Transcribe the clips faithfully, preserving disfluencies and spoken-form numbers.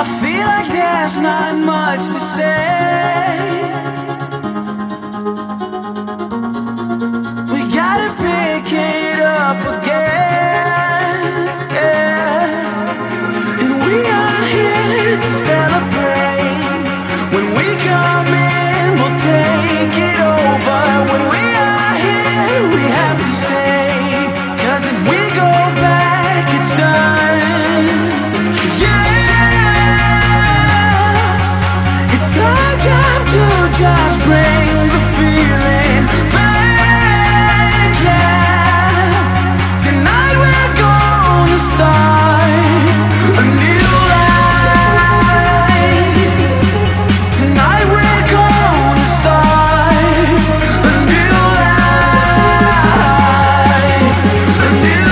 feel like there's not much to say. We gotta pick it up again, yeah. And we are here to celebrate. When we come in, we'll take it over. When we are here, we have to stay. 'Cause if we go back, it's done. Yeah, it's our job to just bring the feeling back. Yeah, tonight we're gonna start a new life. Tonight we're gonna start a new life, a new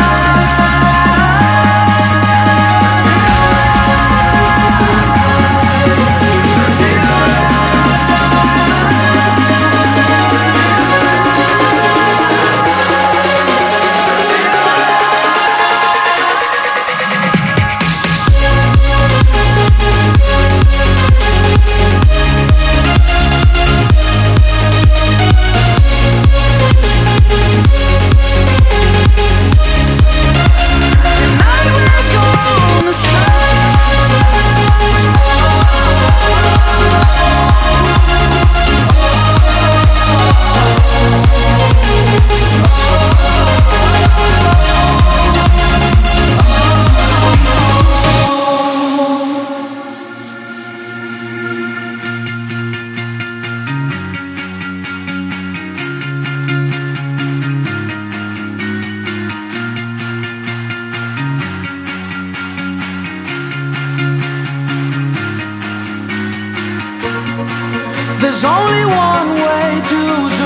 There's only one way to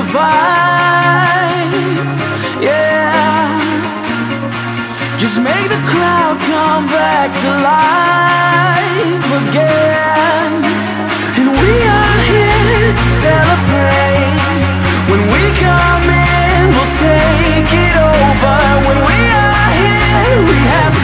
survive, yeah. Just make the crowd come back to life again. And we are here to celebrate. When we come in, we'll take it over. When we are here, we have